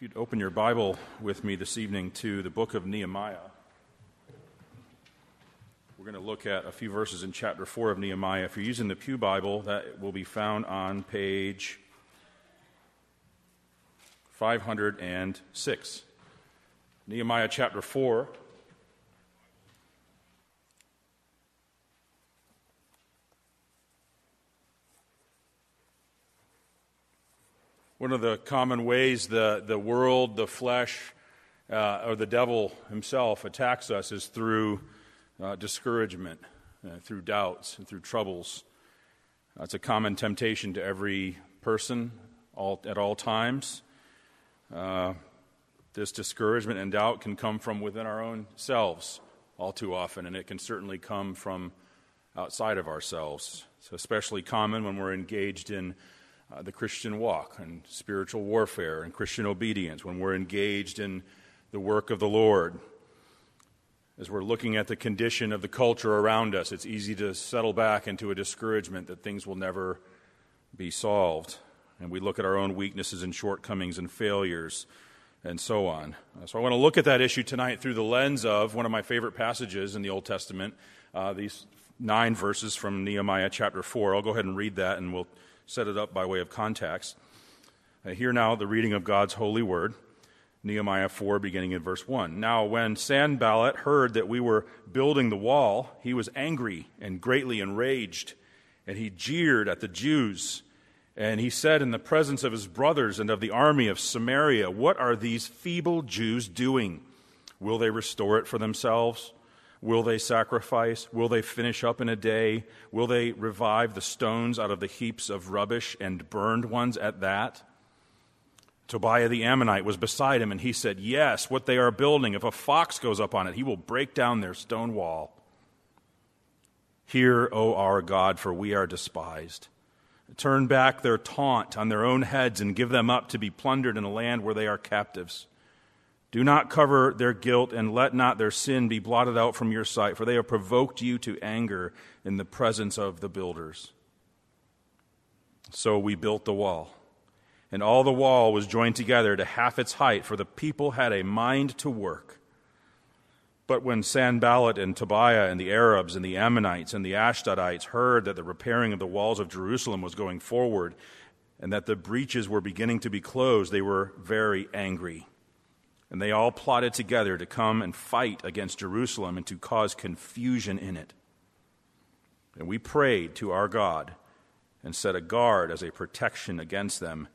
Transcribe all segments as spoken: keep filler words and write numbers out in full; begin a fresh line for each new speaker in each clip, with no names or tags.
you'd open your Bible with me this evening to the book of Nehemiah. We're going to look at a few verses in chapter four of Nehemiah. If you're using the Pew Bible, that will be found on page five hundred six. Nehemiah chapter four. One of the common ways the, the world, the flesh, uh, or the devil himself attacks us is through uh, discouragement, uh, through doubts, and through troubles. Uh, it's a common temptation to every person all, at all times. Uh, this discouragement and doubt can come from within our own selves all too often, and it can certainly come from outside of ourselves. It's especially common when we're engaged in Uh, the Christian walk and spiritual warfare and Christian obedience, when we're engaged in the work of the Lord. As we're looking at the condition of the culture around us, it's easy to settle back into a discouragement that things will never be solved. And we look at our own weaknesses and shortcomings and failures and so on. Uh, so I want to look at that issue tonight through the lens of one of my favorite passages in the Old Testament, uh, these nine verses from Nehemiah chapter four. I'll go ahead and read that and we'll set it up by way of context. Uh, hear now the reading of God's holy word, Nehemiah four, beginning in verse one. Now when Sanballat heard that we were building the wall, he was angry and greatly enraged, and he jeered at the Jews. And he said in the presence of his brothers and of the army of Samaria, "What are these feeble Jews doing? Will they restore it for themselves? Will they sacrifice? Will they finish up in a day? Will they revive the stones out of the heaps of rubbish and burned ones at that?" Tobiah the Ammonite was beside him, and he said, "Yes, what they are building, if a fox goes up on it, he will break down their stone wall. Hear, O our God, for we are despised. Turn back their taunt on their own heads and give them up to be plundered in a land where they are captives. Do not cover their guilt, and let not their sin be blotted out from your sight, for they have provoked you to anger in the presence of the builders." So we built the wall, and all the wall was joined together to half its height, for the people had a mind to work. But when Sanballat and Tobiah and the Arabs and the Ammonites and the Ashdodites heard that the repairing of the walls of Jerusalem was going forward, and that the breaches were beginning to be closed, they were very angry. And they all plotted together to come and fight against Jerusalem and to cause confusion in it. And we prayed to our God and set a guard as a protection against them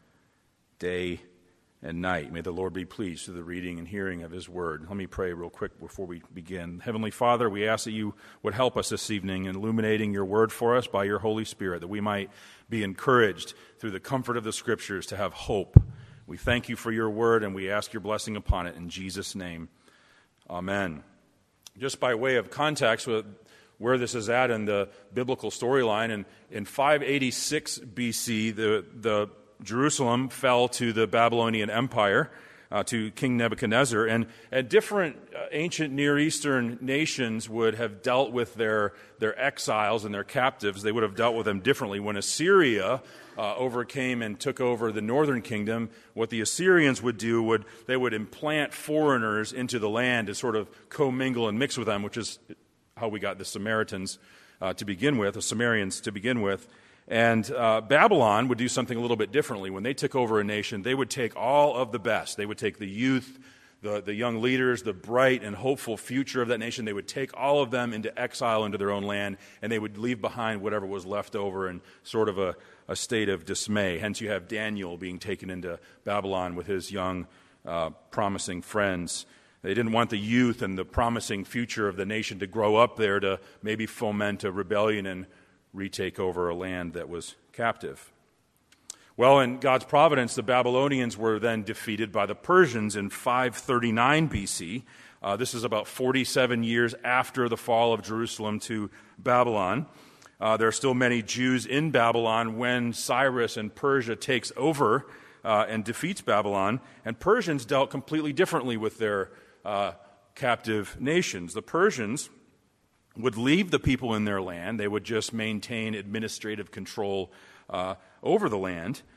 day and night. May the Lord be pleased with the reading and hearing of his word. Let me pray real quick before we begin. Heavenly Father, we ask that you would help us this evening in illuminating your word for us by your Holy Spirit, that we might be encouraged through the comfort of the Scriptures to have hope. We thank you for your word, and we ask your blessing upon it. In Jesus' name, amen. Just by way of context with where this is at in the biblical storyline, in, in five eighty-six B C, the, the Jerusalem fell to the Babylonian Empire, uh, to King Nebuchadnezzar, and, and different uh, ancient Near Eastern nations would have dealt with their, their exiles and their captives. They would have dealt with them differently. When Assyria Uh, overcame and took over the northern kingdom, what the Assyrians would do would they would implant foreigners into the land to sort of commingle and mix with them, which is how we got the Samaritans uh, to begin with, the Sumerians to begin with. And uh, Babylon would do something a little bit differently. When they took over a nation, they would take all of the best. They would take the youth, the, the young leaders, the bright and hopeful future of that nation. They would take all of them into exile into their own land, and they would leave behind whatever was left over in sort of a a state of dismay. Hence you have Daniel being taken into Babylon with his young, uh, promising friends. They didn't want the youth and the promising future of the nation to grow up there to maybe foment a rebellion and retake over a land that was captive. Well, in God's providence, the Babylonians were then defeated by the Persians in five thirty-nine B C. Uh, this is about forty-seven years after the fall of Jerusalem to Babylon. Uh, there are still many Jews in Babylon when Cyrus and Persia takes over uh, and defeats Babylon. And Persians dealt completely differently with their uh, captive nations. The Persians would leave the people in their land. They would just maintain administrative control uh, over the land.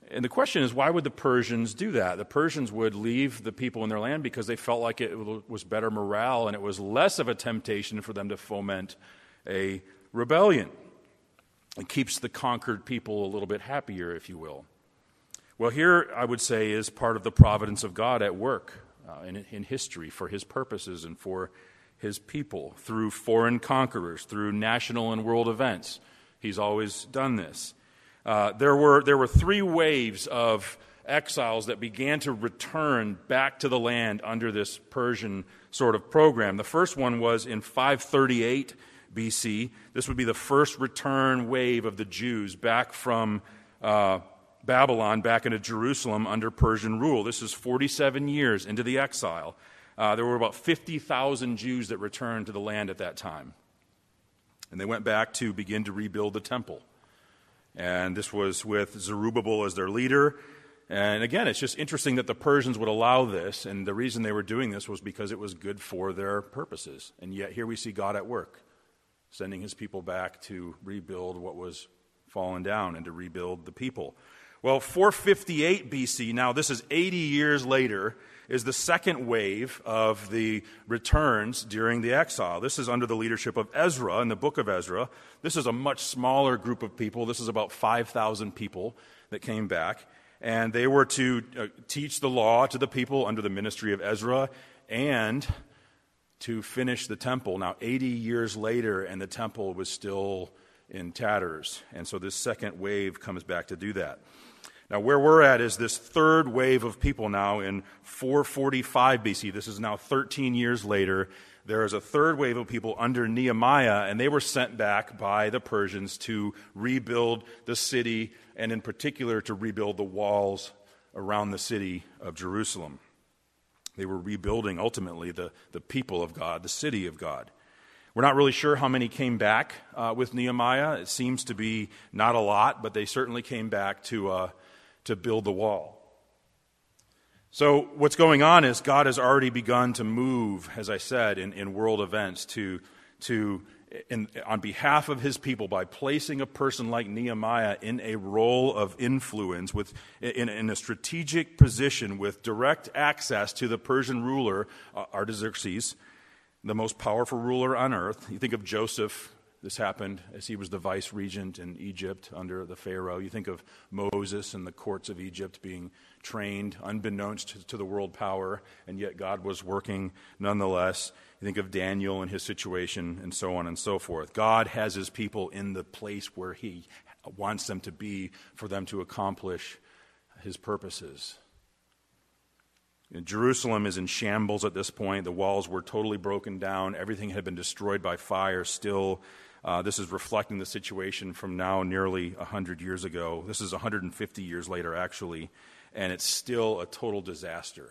And the question is, why would the Persians do that? The Persians would leave the people in their land because they felt like it was better morale and it was less of a temptation for them to foment a rebellion. It keeps the conquered people a little bit happier, if you will. Well, here, I would say, is part of the providence of God at work uh, in, in history for his purposes and for his people, through foreign conquerors, through national and world events. He's always done this. Uh, there were there were three waves of exiles that began to return back to the land under this Persian sort of program. The first one was in five thirty-eight B C. This would be the first return wave of the Jews back from uh, Babylon, back into Jerusalem under Persian rule. This is forty-seven years into the exile. Uh, there were about fifty thousand Jews that returned to the land at that time. And they went back to begin to rebuild the temple. And this was with Zerubbabel as their leader. And again, it's just interesting that the Persians would allow this, and the reason they were doing this was because it was good for their purposes. And yet here we see God at work, sending his people back to rebuild what was fallen down and to rebuild the people. Well, four fifty-eight B C, now this is eighty years later, is the second wave of the returns during the exile. This is under the leadership of Ezra in the book of Ezra. This is a much smaller group of people. This is about five thousand people that came back. And they were to uh, teach the law to the people under the ministry of Ezra and to finish the temple. Now, eighty years later, and the temple was still in tatters. And so this second wave comes back to do that. Now, where we're at is this third wave of people now in four forty-five B C. This is now thirteen years later. There is a third wave of people under Nehemiah, and they were sent back by the Persians to rebuild the city, and in particular to rebuild the walls around the city of Jerusalem. They were rebuilding, ultimately, the, the people of God, the city of God. We're not really sure how many came back uh, with Nehemiah. It seems to be not a lot, but they certainly came back to uh, to build the wall. So what's going on is God has already begun to move, as I said, in, in world events to, to in, on behalf of his people by placing a person like Nehemiah in a role of influence, with in, in a strategic position with direct access to the Persian ruler, uh, Artaxerxes, the most powerful ruler on earth. You think of Joseph. This happened as he was the vice regent in Egypt under the Pharaoh. You think of Moses and the courts of Egypt being trained unbeknownst to, to the world power, and yet God was working nonetheless. You think of Daniel and his situation, and so on and so forth. God has his people in the place where he wants them to be for them to accomplish his purposes. Jerusalem is in shambles at this point. The walls were totally broken down. Everything had been destroyed by fire still. Uh, this is reflecting the situation from now nearly one hundred years ago. This is one hundred fifty years later, actually, and it's still a total disaster.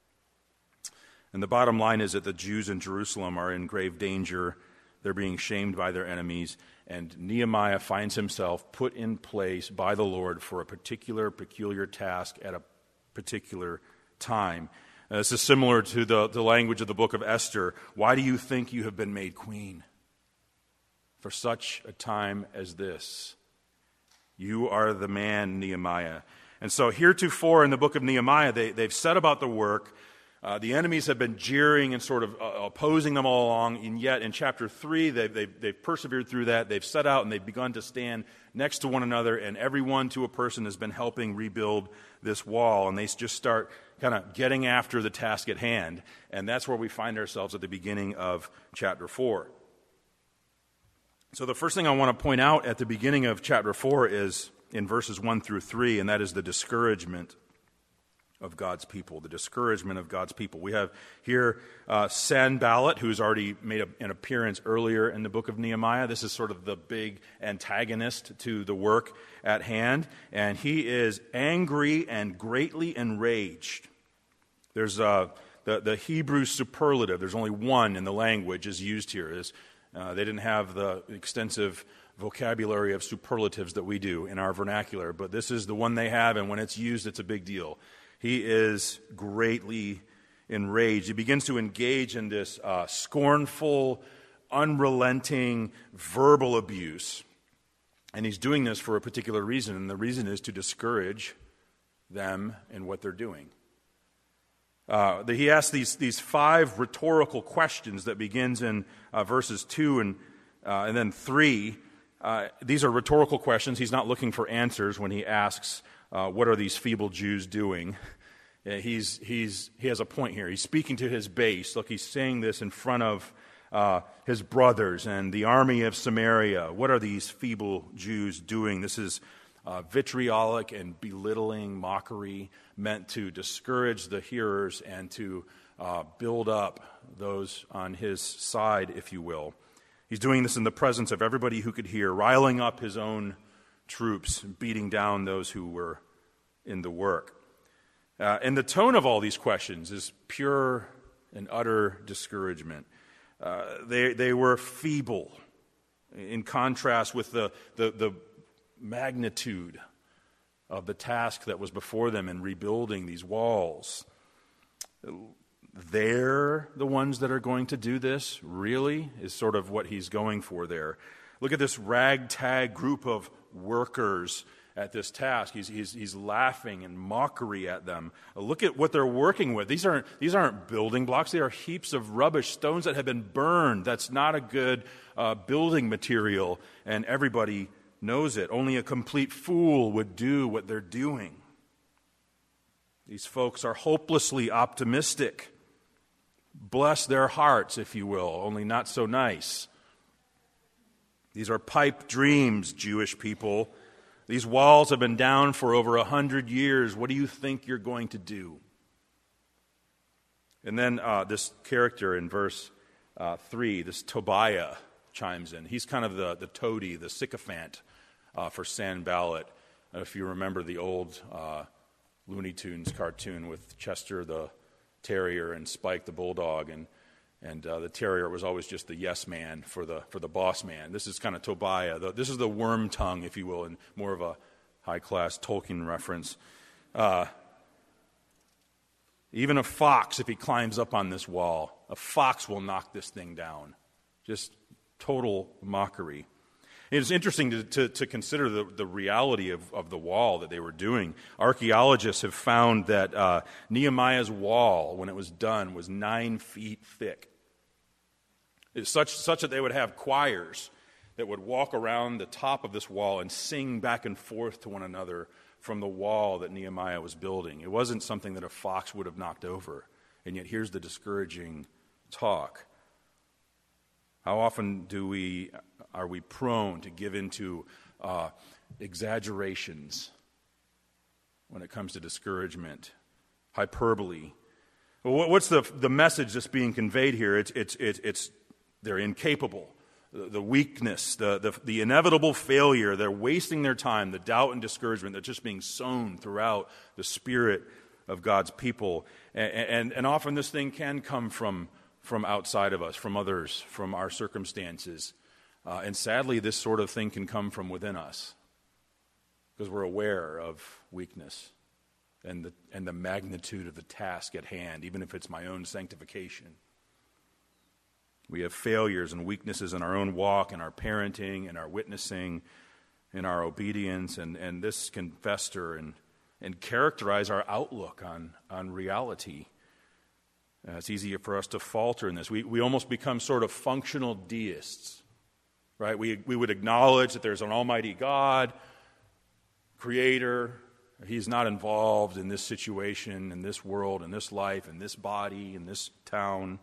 And the bottom line is that the Jews in Jerusalem are in grave danger. They're being shamed by their enemies, and Nehemiah finds himself put in place by the Lord for a particular, peculiar task at a particular time. Uh, this is similar to the, the language of the book of Esther. Why do you think you have been made queen? For such a time as this. You are the man, Nehemiah. And so heretofore in the book of Nehemiah, they, they've set about the work. Uh, the enemies have been jeering and sort of uh, opposing them all along, and yet in chapter three, they've, they've, they've persevered through that. They've set out and they've begun to stand next to one another, and everyone to a person has been helping rebuild this wall, and they just start kind of getting after the task at hand. And that's where we find ourselves at the beginning of chapter four. So the first thing I want to point out at the beginning of chapter four is in verses one through three, and that is the discouragement of God's people, the discouragement of God's people. We have here uh, Sanballat, who's already made a, an appearance earlier in the book of Nehemiah. This is sort of the big antagonist to the work at hand, and he is angry and greatly enraged. There's uh, the, the Hebrew superlative. There's only one in the language is used here. Is uh, they didn't have the extensive vocabulary of superlatives that we do in our vernacular, but this is the one they have, and when it's used, it's a big deal. He is greatly enraged. He begins to engage in this uh, scornful, unrelenting verbal abuse. And he's doing this for a particular reason, and the reason is to discourage them and what they're doing. Uh, the, he asks these, these five rhetorical questions that begins in uh, verses two and, uh, and then three. Uh, these are rhetorical questions. He's not looking for answers when he asks, uh, what are these feeble Jews doing? He's, he's, he has a point here. He's speaking to his base. Look, he's saying this in front of uh, his brothers and the army of Samaria. What are these feeble Jews doing? This is uh, vitriolic and belittling mockery meant to discourage the hearers and to uh, build up those on his side, if you will. He's doing this in the presence of everybody who could hear, riling up his own troops, beating down those who were in the work. Uh, and the tone of all these questions is pure and utter discouragement. Uh, they they were feeble in contrast with the, the, the magnitude of the task that was before them in rebuilding these walls. They're the ones that are going to do this, really, is sort of what he's going for there. Look at this ragtag group of workers at this task. He's, he's, he's laughing in mockery at them. Look at what they're working with. These aren't, these aren't building blocks. They are heaps of rubbish, stones that have been burned. That's not a good uh, building material, and everybody knows it. Only a complete fool would do what they're doing. These folks are hopelessly optimistic. Bless their hearts, if you will, only not so nice. These are pipe dreams, Jewish people. These walls have been down for over a hundred years. What do you think you're going to do? And then uh, this character in verse uh, three, this Tobiah, chimes in. He's kind of the, the toady, the sycophant uh, for Sanballat. Uh, if you remember the old uh, Looney Tunes cartoon with Chester the Terrier and Spike the Bulldog, and And uh, the terrier was always just the yes man for the for the boss man. This is kind of Tobiah. The, this is the worm tongue, if you will, and more of a high-class Tolkien reference. Uh, even a fox, if he climbs up on this wall, a fox will knock this thing down. Just total mockery. It's interesting to, to, to consider the, the reality of, of the wall that they were doing. Archaeologists have found that uh, Nehemiah's wall, when it was done, was nine feet thick. It's such, such that they would have choirs that would walk around the top of this wall and sing back and forth to one another from the wall that Nehemiah was building. It wasn't something that a fox would have knocked over. And yet here's the discouraging talk. How often do we are we prone to give into uh, exaggerations when it comes to discouragement, hyperbole? Well, what's the the message that's being conveyed here? It's it's it's, it's they're incapable, the, the weakness, the, the the inevitable failure. They're wasting their time. The doubt and discouragement that's just being sown throughout the spirit of God's people, and and, and often this thing can come from. from outside of us, from others, from our circumstances. Uh, and sadly, this sort of thing can come from within us because we're aware of weakness and the, and the magnitude of the task at hand, even if it's my own sanctification. We have failures and weaknesses in our own walk, in our parenting, in our witnessing, in our obedience, and, and this can fester and, and characterize our outlook on, on reality. Uh, it's easier for us to falter in this. We we almost become sort of functional deists, right? We we would acknowledge that there's an almighty God, creator. He's not involved in this situation, in this world, in this life, in this body, in this town.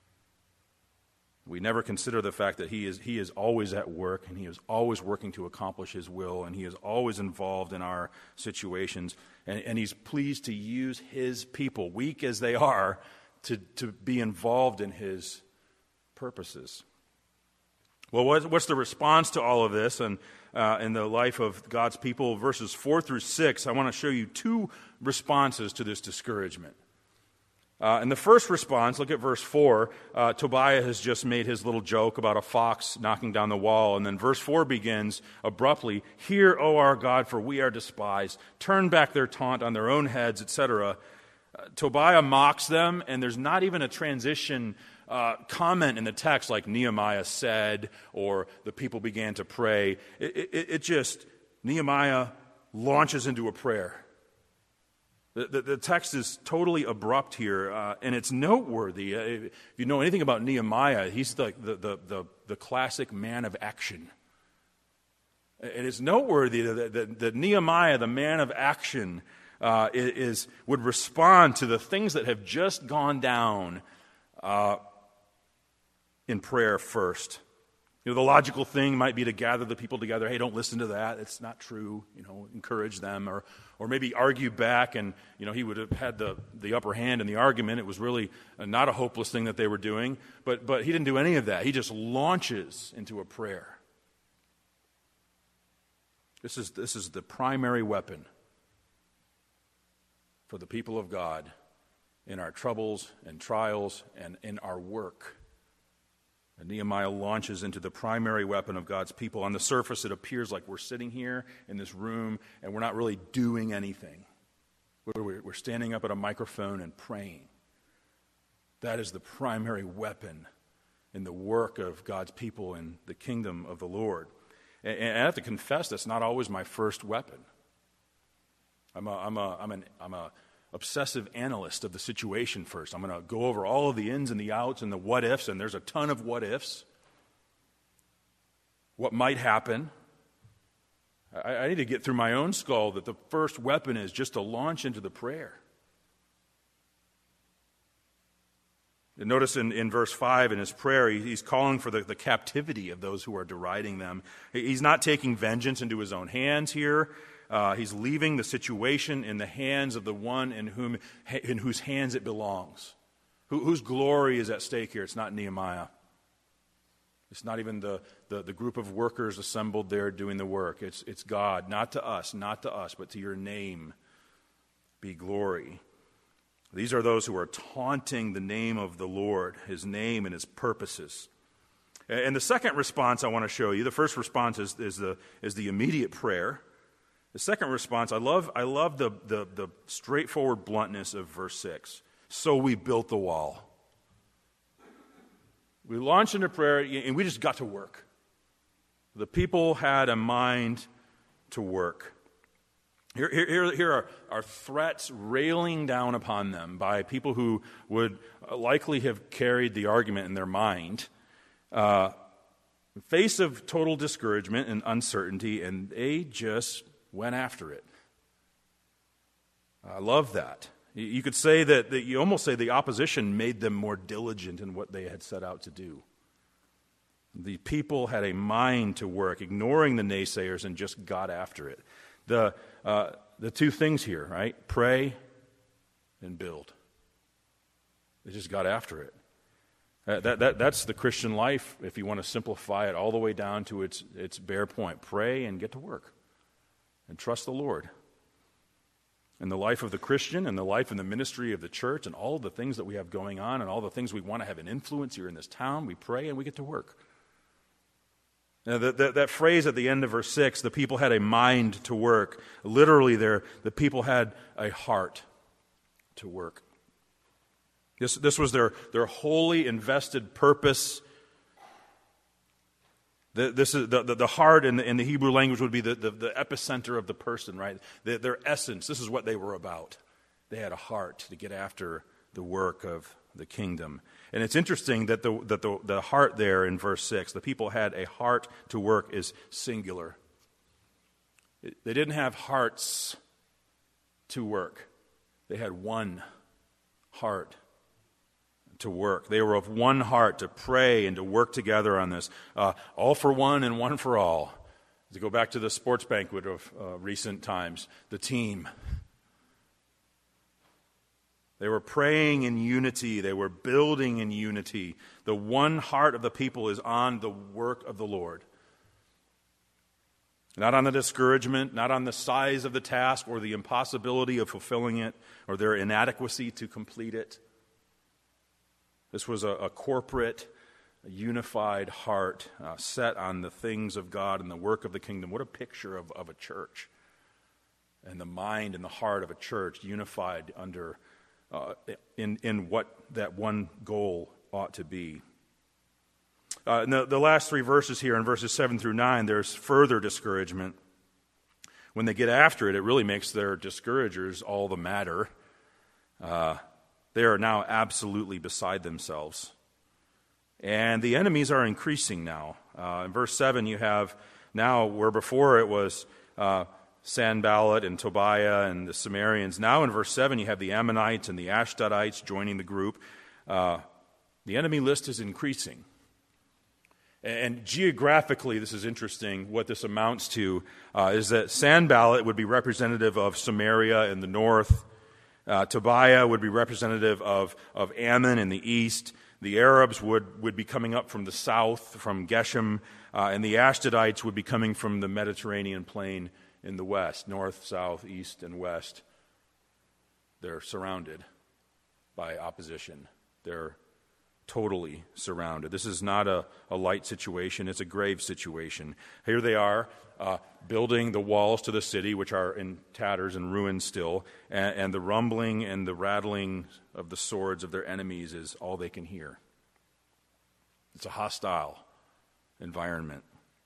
We never consider the fact that he is he is always at work, and he is always working to accomplish his will, and he is always involved in our situations, and, and he's pleased to use his people, weak as they are, To, to be involved in his purposes. Well, what, what's the response to all of this and uh, in the life of God's people? Verses four through six, I want to show you two responses to this discouragement. Uh, in the first response, look at verse four. Uh, Tobiah has just made his little joke about a fox knocking down the wall. And then verse four begins abruptly, "Hear, O our God, for we are despised. Turn back their taunt on their own heads," et cetera. Uh, Tobiah mocks them, and there's not even a transition uh, comment in the text like Nehemiah said or the people began to pray. It, it, it just, Nehemiah launches into a prayer. The, the, the text is totally abrupt here, uh, and it's noteworthy. Uh, if you know anything about Nehemiah, he's the, the, the, the, the classic man of action. It is noteworthy that, that, that Nehemiah, the man of action, uh, is would respond to the things that have just gone down uh, in prayer first. You know, the logical thing might be to gather the people together. Hey, don't listen to that. It's not true. You know, encourage them, or or maybe argue back. And you know, he would have had the, the upper hand in the argument. It was really not a hopeless thing that they were doing. But but he didn't do any of that. He just launches into a prayer. This is this is the primary weapon for the people of God in our troubles and trials and in our work. And Nehemiah launches into the primary weapon of God's people. On the surface, it appears like we're sitting here in this room and we're not really doing anything. We're, we're standing up at a microphone and praying. That is the primary weapon in the work of God's people in the kingdom of the Lord. And, and I have to confess, that's not always my first weapon. I'm a, I'm a, I'm an, I'm a obsessive analyst of the situation first. I'm going to go over all of the ins and the outs and the what ifs, and there's a ton of what ifs. What might happen. I, I need to get through my own skull that the first weapon is just to launch into the prayer. And notice in, in verse five in his prayer, he, he's calling for the, the captivity of those who are deriding them. He's not taking vengeance into his own hands here. Uh, he's leaving the situation in the hands of the one in whom in whose hands it belongs. Who, whose glory is at stake here? It's not Nehemiah. It's not even the, the, the group of workers assembled there doing the work. It's, it's God, not to us, not to us, but to your name be glory. These are those who are taunting the name of the Lord, his name and his purposes. And the second response I want to show you, the first response is, is, the, is the immediate prayer. The second response, I love I love the, the, the straightforward bluntness of verse six. So we built the wall. We launched into prayer, and we just got to work. The people had a mind to work. Here, here, here are, are threats railing down upon them by people who would likely have carried the argument in their mind. Uh, in face of total discouragement and uncertainty, and they just went after it. I love that. You could say that, that you almost say the opposition made them more diligent in what they had set out to do. The people had a mind to work, ignoring the naysayers, and just got after it. The uh, the two things here, right? Pray and build. They just got after it. Uh, that, that that's the Christian life, if you want to simplify it all the way down to its its bare point. Pray and get to work. And trust the Lord. And the life of the Christian and the life and the ministry of the church and all of the things that we have going on and all the things we want to have an influence here in this town, we pray and we get to work. Now, that, that, that phrase at the end of verse six, the people had a mind to work. Literally there, the people had a heart to work. This, this was their, their wholly invested purpose. The, this is the, the, the heart in the, in the Hebrew language would be the, the, the epicenter of the person, right? The, their essence, this is what they were about. They had a heart to get after the work of the kingdom. And it's interesting that the, that the, the heart there in verse six, the people had a heart to work, is singular. It, they didn't have hearts to work. They had one heart to work. They were of one heart to pray and to work together on this. Uh, all for one and one for all. To go back to the sports banquet of uh, recent times, the team. They were praying in unity. They were building in unity. The one heart of the people is on the work of the Lord. Not on the discouragement, not on the size of the task or the impossibility of fulfilling it or their inadequacy to complete it. This was a, a corporate, a unified heart uh, set on the things of God and the work of the kingdom. What a picture of, of a church. And the mind and the heart of a church unified under uh, in, in what that one goal ought to be. Uh, in the, the last three verses here, in verses seven through nine, there's further discouragement. When they get after it, it really makes their discouragers all the madder. Uh, they are now absolutely beside themselves. And the enemies are increasing now. Uh, in verse seven, you have now, where before it was uh, Sanballat and Tobiah and the Sumerians, now in verse seven, you have the Ammonites and the Ashdodites joining the group. Uh, the enemy list is increasing. And geographically, this is interesting, what this amounts to uh, is that Sanballat would be representative of Samaria in the north. Uh, Tobiah would be representative of, of Ammon in the east. The Arabs would, would be coming up from the south, from Geshem, uh, and the Ashdodites would be coming from the Mediterranean plain in the west, north, south, east, and west. They're surrounded by opposition. They're totally surrounded. This is not a, a light situation. It's a grave situation. Here they are uh, building the walls to the city, which are in tatters and ruins still, and, and the rumbling and the rattling of the swords of their enemies is all they can hear. It's a hostile environment.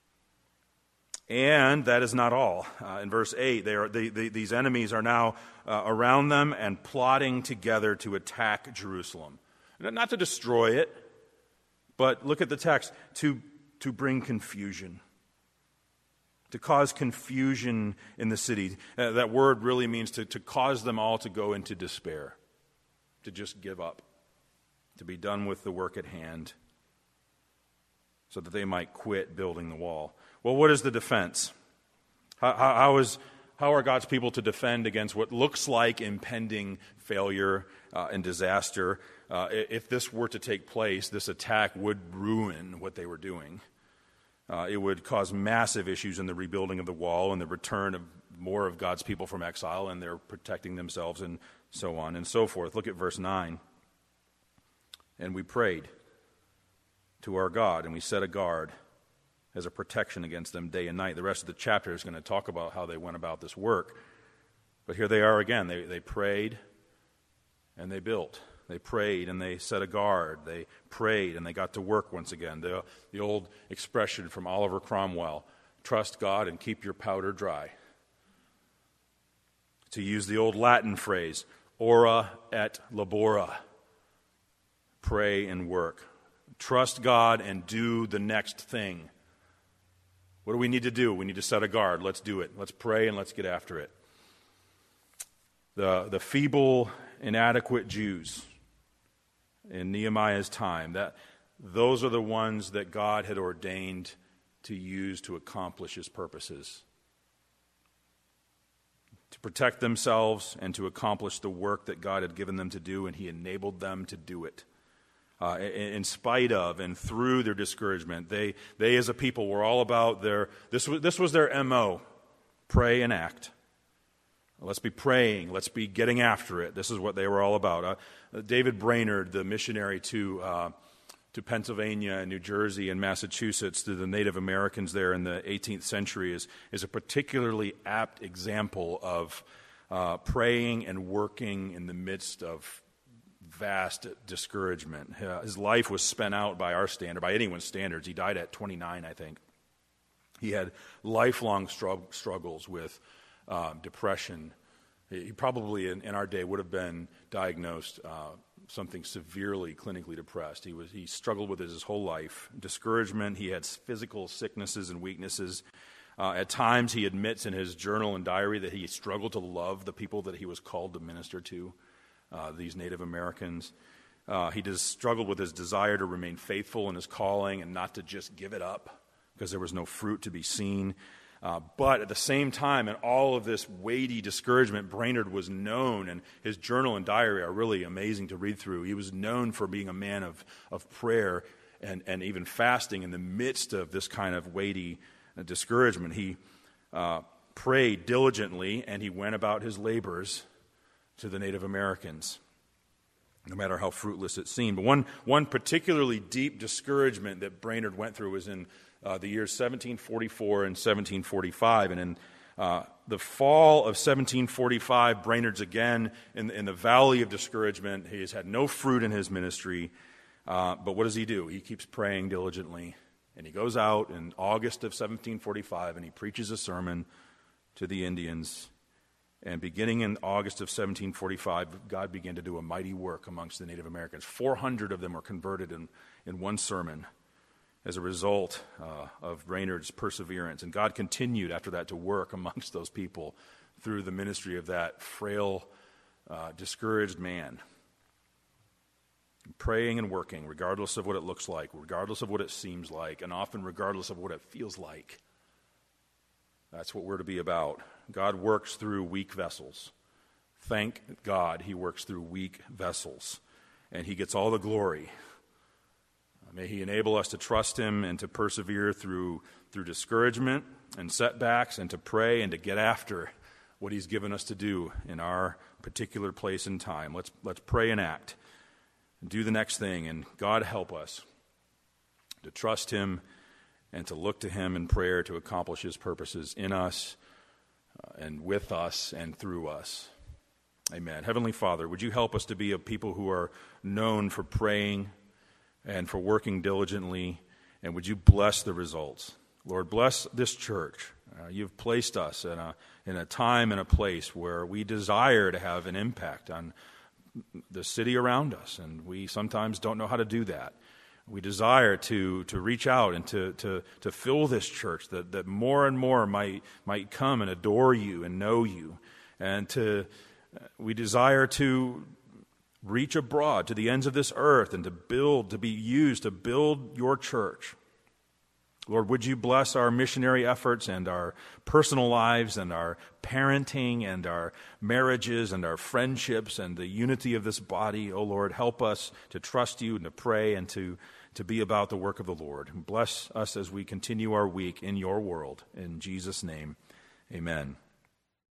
And that is not all. Uh, in verse eight, they are, they, they, these enemies are now uh, around them and plotting together to attack Jerusalem. Not to destroy it, but look at the text, to, to bring confusion, to cause confusion in the city. Uh, that word really means to, to cause them all to go into despair, to just give up, to be done with the work at hand, so that they might quit building the wall. Well, what is the defense? How, how, how is how are God's people to defend against what looks like impending failure uh, and disaster? Uh, if this were to take place, this attack would ruin what they were doing. Uh, it would cause massive issues in the rebuilding of the wall and the return of more of God's people from exile, and they're protecting themselves and so on and so forth. Look at verse nine. And we prayed to our God, and we set a guard as a protection against them day and night. The rest of the chapter is going to talk about how they went about this work. But here they are again. They, they prayed and they built. They prayed and they set a guard. They prayed and they got to work once again. The, the old expression from Oliver Cromwell, trust God and keep your powder dry. To use the old Latin phrase, ora et labora, pray and work. Trust God and do the next thing. What do we need to do? We need to set a guard. Let's do it. Let's pray and let's get after it. The, the feeble, inadequate Jews in Nehemiah's time, that those are the ones that God had ordained to use to accomplish his purposes, to protect themselves and to accomplish the work that God had given them to do, and he enabled them to do it. Uh, in, in spite of and through their discouragement, they they as a people were all about their, this was, this was their M O, pray and act. Let's be praying. Let's be getting after it. This is what they were all about. Uh, David Brainerd, the missionary to uh, to Pennsylvania and New Jersey and Massachusetts, to the Native Americans there in the eighteenth century, is, is a particularly apt example of uh, praying and working in the midst of vast discouragement. Uh, his life was spent out by our standard, by anyone's standards. He died at twenty-nine, I think. He had lifelong strugg- struggles with Uh, depression. He probably in, in our day would have been diagnosed uh, something severely clinically depressed. He was he struggled with it his whole life. Discouragement. He had physical sicknesses and weaknesses. Uh, at times, he admits in his journal and diary that he struggled to love the people that he was called to minister to, uh, these Native Americans. Uh, he just struggled with his desire to remain faithful in his calling and not to just give it up because there was no fruit to be seen. Uh, but at the same time, in all of this weighty discouragement, Brainerd was known, and his journal and diary are really amazing to read through. He was known for being a man of, of prayer and, and even fasting in the midst of this kind of weighty uh, discouragement. He uh, prayed diligently, and he went about his labors to the Native Americans, no matter how fruitless it seemed. But one, one particularly deep discouragement that Brainerd went through was in Uh, the years seventeen forty-four and seventeen forty-five. And in uh, the fall of seventeen forty-five, Brainerd's again in, in the valley of discouragement. He has had no fruit in his ministry. Uh, but what does he do? He keeps praying diligently. And he goes out in August of seventeen forty-five and he preaches a sermon to the Indians. And beginning in August of seventeen forty-five, God began to do a mighty work amongst the Native Americans. four hundred of them were converted in, in one sermon as a result uh, of Brainerd's perseverance. And God continued after that to work amongst those people through the ministry of that frail, uh, discouraged man. Praying and working, regardless of what it looks like, regardless of what it seems like, and often regardless of what it feels like. That's what we're to be about. God works through weak vessels. Thank God he works through weak vessels, and he gets all the glory. May he enable us to trust him and to persevere through, through discouragement and setbacks, and to pray and to get after what he's given us to do in our particular place and time. Let's, let's pray and act. Do the next thing, and God help us to trust him and to look to him in prayer to accomplish his purposes in us uh, and with us and through us. Amen. Heavenly Father, would you help us to be a people who are known for praying and for working diligently, and would you bless the results? Lord, bless this church. Uh, you've placed us in a, in a time and a place where we desire to have an impact on the city around us, and we sometimes don't know how to do that. We desire to to reach out and to to to fill this church, that, that more and more might might come and adore you and know you, and to we desire to reach abroad to the ends of this earth and to build, to be used to build your church. Lord, would you bless our missionary efforts and our personal lives and our parenting and our marriages and our friendships and the unity of this body. Oh, Lord, help us to trust you and to pray and to, to be about the work of the Lord. Bless us as we continue our week in your world. In Jesus' name, amen.